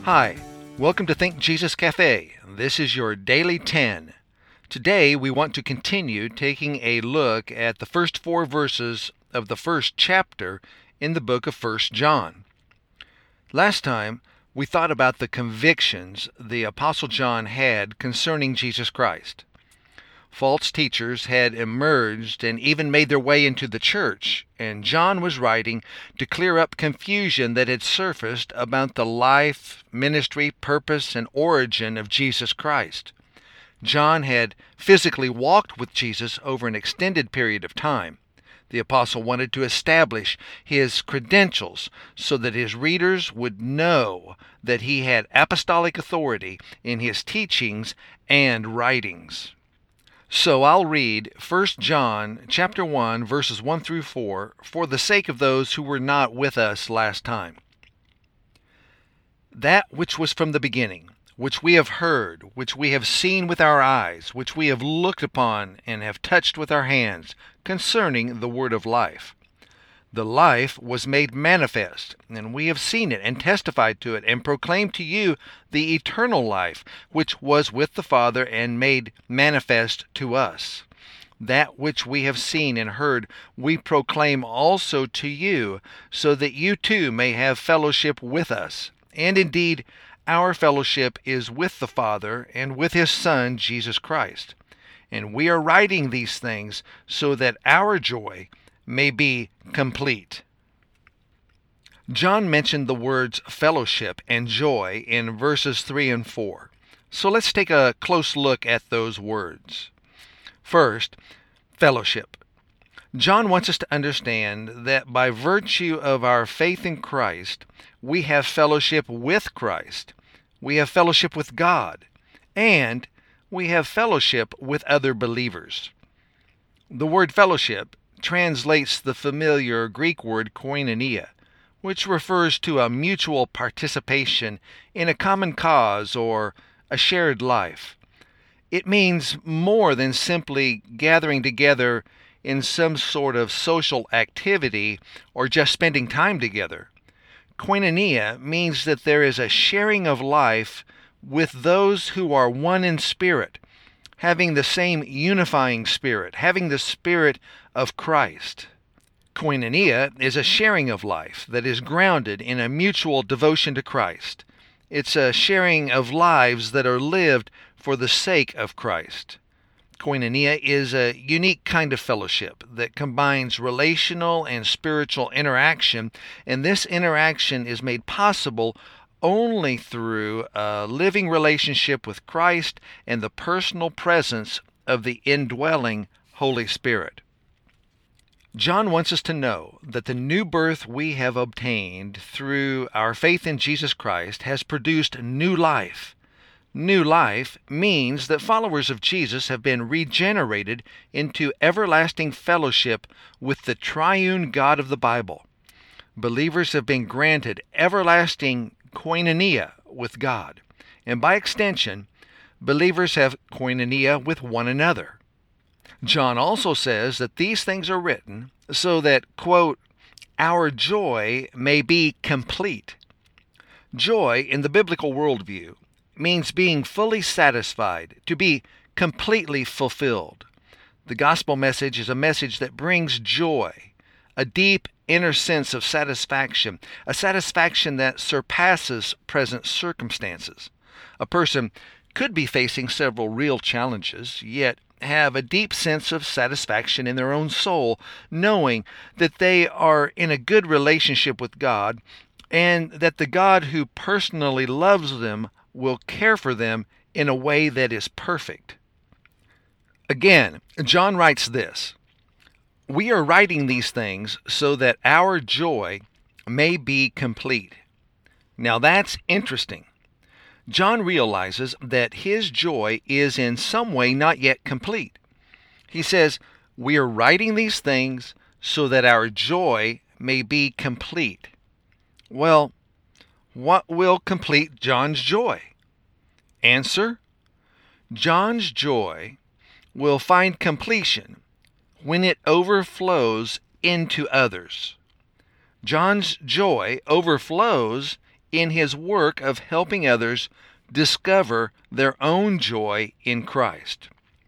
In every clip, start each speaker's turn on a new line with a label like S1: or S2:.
S1: Hi, welcome to Think Jesus Cafe. This is your Daily 10. Today we want to continue taking a look at the first 4 verses of the first chapter in the book of 1 John. Last time we thought about the convictions the Apostle John had concerning Jesus Christ. False teachers had emerged and even made their way into the church, and John was writing to clear up confusion that had surfaced about the life, ministry, purpose, and origin of Jesus Christ. John had physically walked with Jesus over an extended period of time. The apostle wanted to establish his credentials so that his readers would know that he had apostolic authority in his teachings and writings. So I'll read 1 John chapter 1, verses 1 through 4, for the sake of those who were not with us last time. That which was from the beginning, which we have heard, which we have seen with our eyes, which we have looked upon and have touched with our hands, concerning the word of life. The life was made manifest, and we have seen it and testified to it and proclaimed to you the eternal life, which was with the Father and made manifest to us. That which we have seen and heard we proclaim also to you, so that you too may have fellowship with us. And indeed, our fellowship is with the Father and with His Son, Jesus Christ. And we are writing these things so that our joy may be complete. John mentioned the words fellowship and joy in verses 3 and 4. So let's take a close look at those words. First, fellowship. John wants us to understand that by virtue of our faith in Christ, we have fellowship with Christ, we have fellowship with God, and we have fellowship with other believers. The word fellowship translates the familiar Greek word koinonia, which refers to a mutual participation in a common cause or a shared life. It means more than simply gathering together in some sort of social activity or just spending time together. Koinonia means that there is a sharing of life with those who are one in spirit, having the same unifying spirit, having the spirit of Christ. Koinonia is a sharing of life that is grounded in a mutual devotion to Christ. It's a sharing of lives that are lived for the sake of Christ. Koinonia is a unique kind of fellowship that combines relational and spiritual interaction, and this interaction is made possible only through a living relationship with Christ and the personal presence of the indwelling Holy Spirit. John wants us to know that the new birth we have obtained through our faith in Jesus Christ has produced new life. New life means that followers of Jesus have been regenerated into everlasting fellowship with the triune God of the Bible. Believers have been granted everlasting koinonia with God, and by extension, believers have koinonia with one another. John also says that these things are written so that, quote, our joy may be complete. Joy in the biblical worldview means being fully satisfied, to be completely fulfilled. The gospel message is a message that brings joy, a deep inner sense of satisfaction, a satisfaction that surpasses present circumstances. A person could be facing several real challenges, yet have a deep sense of satisfaction in their own soul, knowing that they are in a good relationship with God, and that the God who personally loves them will care for them in a way that is perfect. Again, John writes this, we are writing these things so that our joy may be complete. Now that's interesting. John realizes that his joy is in some way not yet complete. He says, we are writing these things so that our joy may be complete. Well, what will complete John's joy? Answer, John's joy will find completion when it overflows into others. John's joy overflows in his work of helping others discover their own joy in Christ.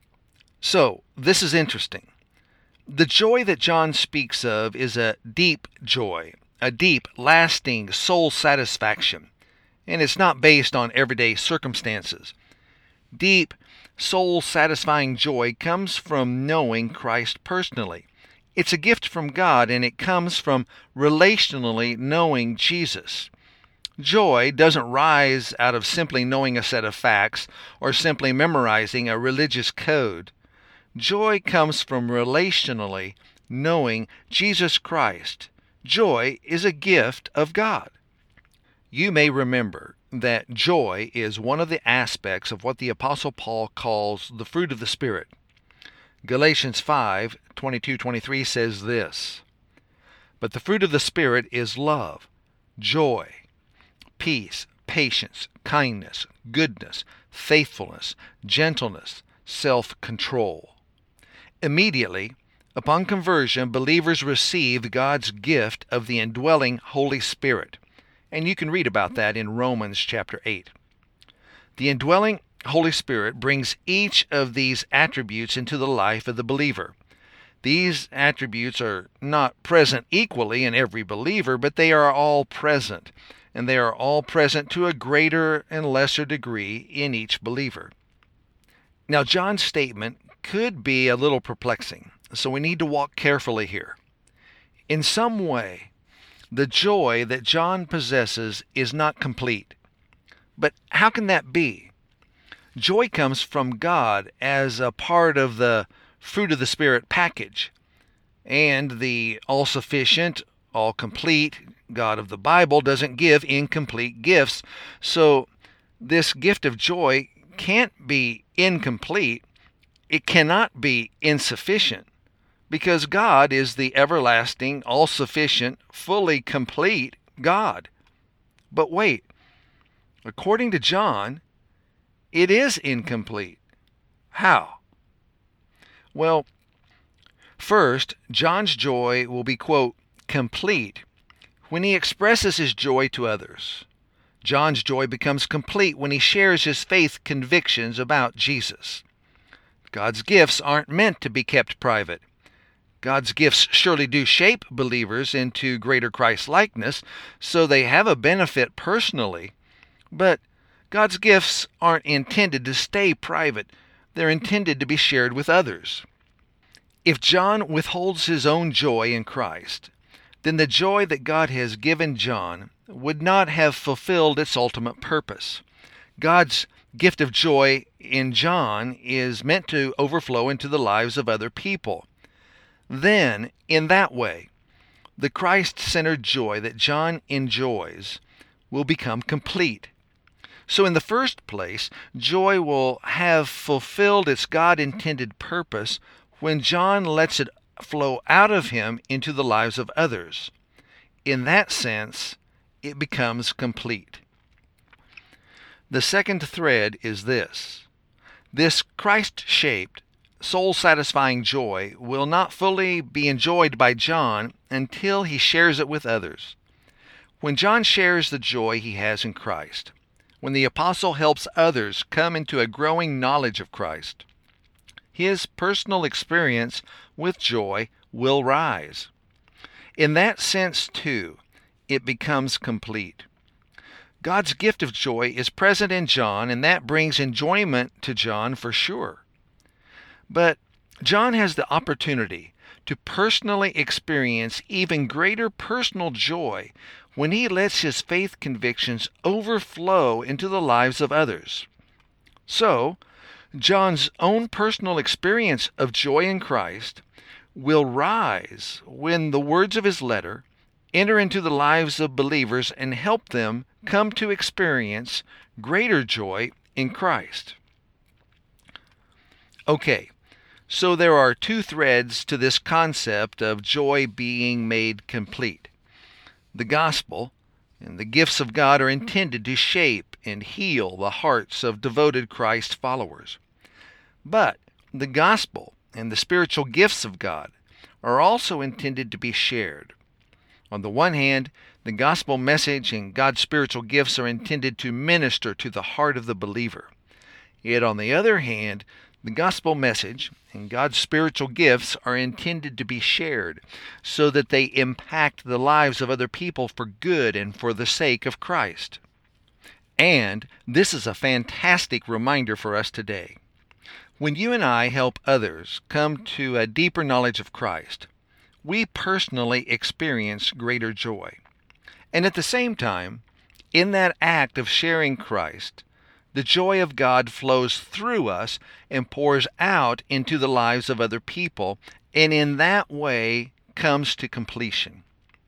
S1: So, this is interesting. The joy that John speaks of is a deep joy, a deep, lasting soul satisfaction, and it's not based on everyday circumstances. Deep, soul-satisfying joy comes from knowing Christ personally. It's a gift from God, and it comes from relationally knowing Jesus. Joy doesn't rise out of simply knowing a set of facts or simply memorizing a religious code. Joy comes from relationally knowing Jesus Christ. Joy is a gift of God. You may remember that joy is one of the aspects of what the Apostle Paul calls the fruit of the Spirit. Galatians 5:22-23 says this, "But the fruit of the Spirit is love, joy, peace, patience, kindness, goodness, faithfulness, gentleness, self-control." Immediately, upon conversion, believers receive God's gift of the indwelling Holy Spirit. And you can read about that in Romans chapter 8. The indwelling Holy Spirit brings each of these attributes into the life of the believer. These attributes are not present equally in every believer, but they are all present, and they are all present to a greater and lesser degree in each believer. Now, John's statement could be a little perplexing, so we need to walk carefully here. In some way, the joy that John possesses is not complete. But how can that be? Joy comes from God as a part of the fruit of the Spirit package, and the all-sufficient, all-complete God of the Bible doesn't give incomplete gifts, so this gift of joy can't be incomplete. It cannot be insufficient, because God is the everlasting, all-sufficient, fully complete God. But wait, according to John, it is incomplete. How? Well, first, John's joy will be, quote, complete when he expresses his joy to others. John's joy becomes complete when he shares his faith convictions about Jesus. God's gifts aren't meant to be kept private. God's gifts surely do shape believers into greater Christ-likeness, so they have a benefit personally. But God's gifts aren't intended to stay private. They're intended to be shared with others. If John withholds his own joy in Christ, then the joy that God has given John would not have fulfilled its ultimate purpose. God's gift of joy in John is meant to overflow into the lives of other people. Then, in that way, the Christ-centered joy that John enjoys will become complete. So in the first place, joy will have fulfilled its God-intended purpose when John lets it flow out of him into the lives of others. In that sense, it becomes complete. The second thread is this. This Christ-shaped, soul-satisfying joy will not fully be enjoyed by John until he shares it with others. When John shares the joy he has in Christ, when the apostle helps others come into a growing knowledge of Christ, his personal experience with joy will rise. In that sense, too, it becomes complete. God's gift of joy is present in John, and that brings enjoyment to John for sure. But John has the opportunity to personally experience even greater personal joy when he lets his faith convictions overflow into the lives of others. So, John's own personal experience of joy in Christ will rise when the words of his letter enter into the lives of believers and help them come to experience greater joy in Christ. Okay, so there are two threads to this concept of joy being made complete. The gospel and the gifts of God are intended to shape and heal the hearts of devoted Christ followers. But the gospel and the spiritual gifts of God are also intended to be shared. On the one hand, the gospel message and God's spiritual gifts are intended to minister to the heart of the believer. Yet on the other hand, the gospel message and God's spiritual gifts are intended to be shared so that they impact the lives of other people for good and for the sake of Christ. And this is a fantastic reminder for us today. When you and I help others come to a deeper knowledge of Christ, we personally experience greater joy. And at the same time, in that act of sharing Christ, the joy of God flows through us and pours out into the lives of other people, and in that way comes to completion.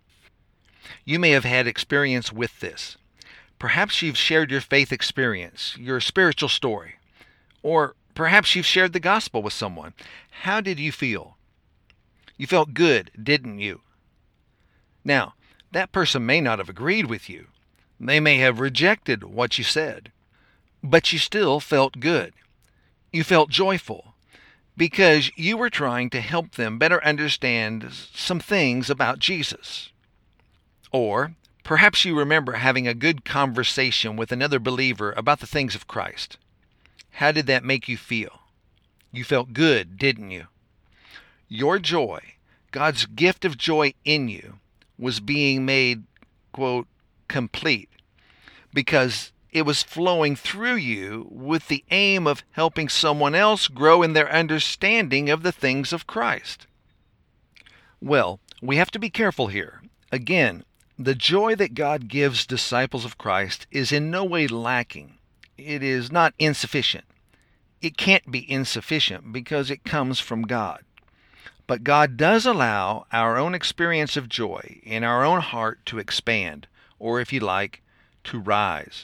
S1: You may have had experience with this. Perhaps you've shared your faith experience, your spiritual story, or perhaps you've shared the gospel with someone. How did you feel? You felt good, didn't you? Now, that person may not have agreed with you. They may have rejected what you said. But you still felt good. You felt joyful because you were trying to help them better understand some things about Jesus. Or perhaps you remember having a good conversation with another believer about the things of Christ. How did that make you feel? You felt good, didn't you? Your joy, God's gift of joy in you, was being made, quote, complete, because it was flowing through you with the aim of helping someone else grow in their understanding of the things of Christ. Well, we have to be careful here. Again, the joy that God gives disciples of Christ is in no way lacking. It is not insufficient. It can't be insufficient because it comes from God. But God does allow our own experience of joy in our own heart to expand, or if you like, to rise.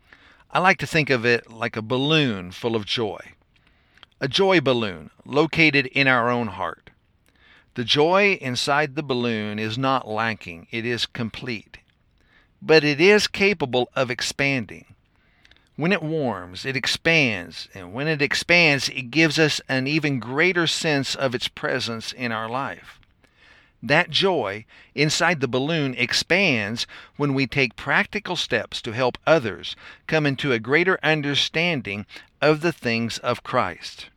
S1: I like to think of it like a balloon full of joy. A joy balloon located in our own heart. The joy inside the balloon is not lacking, it is complete. But it is capable of expanding. When it warms, it expands, and when it expands, it gives us an even greater sense of its presence in our life. That joy inside the balloon expands when we take practical steps to help others come into a greater understanding of the things of Christ.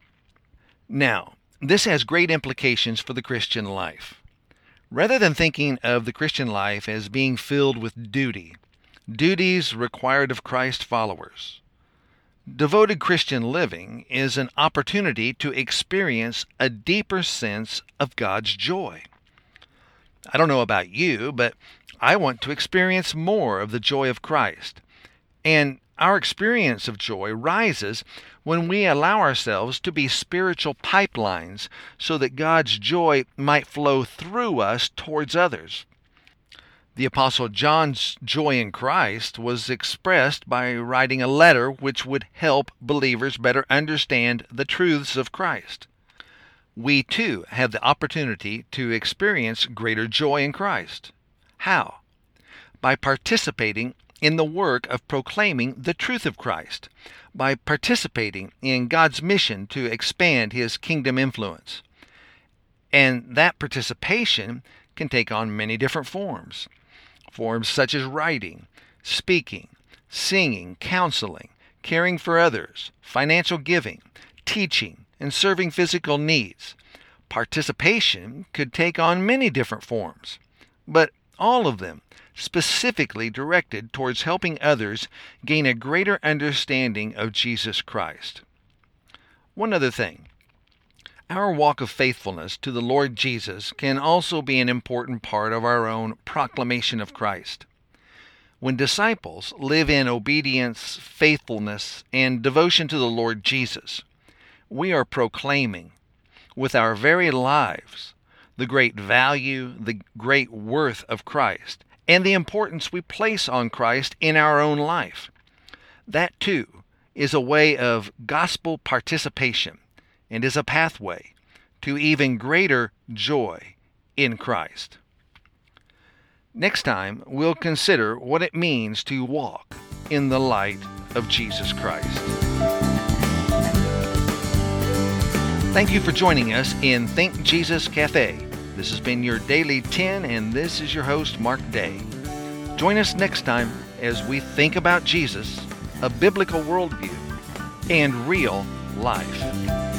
S1: Now, this has great implications for the Christian life. Rather than thinking of the Christian life as being filled with duties required of Christ followers, devoted Christian living is an opportunity to experience a deeper sense of God's joy. I don't know about you, but I want to experience more of the joy of Christ. And our experience of joy rises when we allow ourselves to be spiritual pipelines so that God's joy might flow through us towards others. The Apostle John's joy in Christ was expressed by writing a letter which would help believers better understand the truths of Christ. We too have the opportunity to experience greater joy in Christ. How? By participating in the work of proclaiming the truth of Christ, by participating in God's mission to expand His kingdom influence. And that participation can take on many different forms. Forms such as writing, speaking, singing, counseling, caring for others, financial giving, teaching, and serving physical needs. Participation could take on many different forms, but all of them specifically directed towards helping others gain a greater understanding of Jesus Christ. One other thing. Our walk of faithfulness to the Lord Jesus can also be an important part of our own proclamation of Christ. When disciples live in obedience, faithfulness, and devotion to the Lord Jesus, we are proclaiming with our very lives the great value, the great worth of Christ, and the importance we place on Christ in our own life. That, too, is a way of gospel participation and is a pathway to even greater joy in Christ. Next time, we'll consider what it means to walk in the light of Jesus Christ. Thank you for joining us in Think Jesus Cafe. This has been your Daily 10, and this is your host, Mark Day. Join us next time as we think about Jesus, a biblical worldview, and real life.